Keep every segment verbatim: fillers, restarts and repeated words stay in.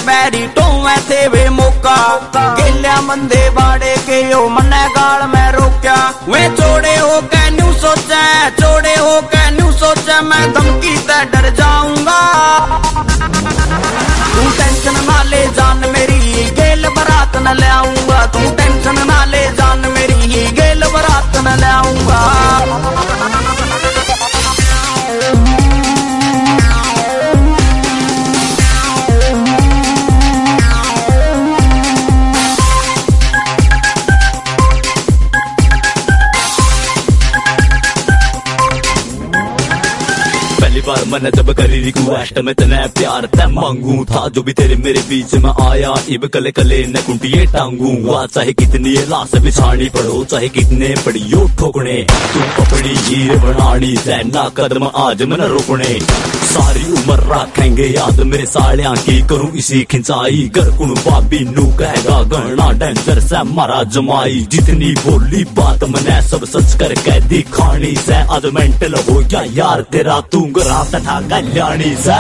बैरी टोवे थे वे मौका गेलिया बंदे बाड़े के यो मने गाल में रोक्या वे चोड़े हो के न्यू सोचा चोड़े हो के न्यू सोचा मैं धमकी ते डर जाऊंगा। तू टेंशन ना ले जान मेरी गेल बरात न ले आऊंगा तू टेंशन ना ले जान मेरी गेल बरात न ले आऊंगा। पहली बार मैंने जब करी रिक्वेस्ट में तने प्यार तय मांगू था जो भी तेरे मेरे बीच में आया इब कले कले न कुंटिये टांगूंगा चाहे कितनी लाश बिछानी पड़ो चाहे कितने पड़ियो ठोकने तू अपनी हीर बनानी ना कदम आज मन रोकने सारी उम्र रखेंगे याद मेरे साड़िया की करूं इसी खिंचाई घर कुण बाबी नू कहेगा गणना डेंजर से मारा जमाई जितनी बोली बात मैंने सब सच कर कह दिखानी से आज मेंटल हो गया यार तेरा तू गरात था कल्याणी से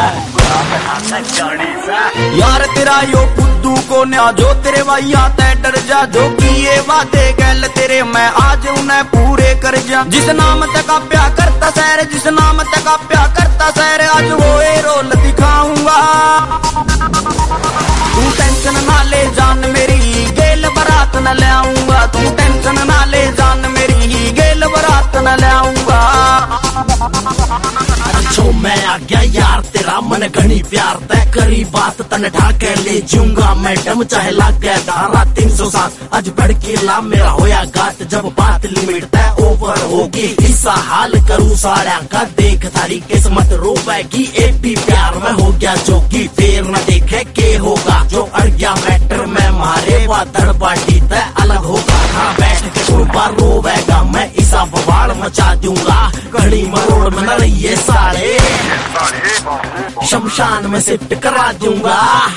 यार तेरा यो बुद्धू को न्या जो तेरे भैया ते डर जा जो किए वादे गल तेरे मैं आज उन्हें पूरे कर जा जिस नाम तक प्या करता सैर जिस नाम तक प्या करता सैर आज वो ए रोल दिखाऊंगा। तू टेंशन ना ले जान मेरी गेल बरात न ले आऊंगा तू टेंशन ना ले जान मेरी गेल बरात न ले आऊंगा। अच्छो मैं आ गया यार तेरा मन घनी प्यार तय करी बात तन ढाके ले जूंगा मैडम चाहे लाग गया धारा तीन सौ सात आज बढ़ के ला मेरा होया गात जब बात लिमिट तय ओवर होगी हिस्सा हाल करूं सारा का देख थारी किस्मत रोवेगी एक भी प्यार में हो गया जोगी देर न देखे के होगा जो अड़ गया मैटर में मारे वा धड़बाटी तय अलग होगा हाँ बैठ के कुर्बा रोवेगा मैं ईसा बवाड़ मचा दूंगा घड़ी मरोड़ में न रहिए सारे शमशान में शिफ्ट करा दूंगा।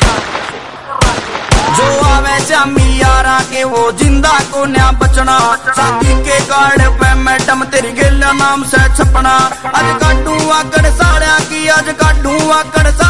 जो आवे श्यामी यारा के वो जिंदा को न्या बचना शादी के कार्ड पे मैडम तेरी गेल नाम से छपना आज काटू आकड़ साड़िया की आज काटू आकड़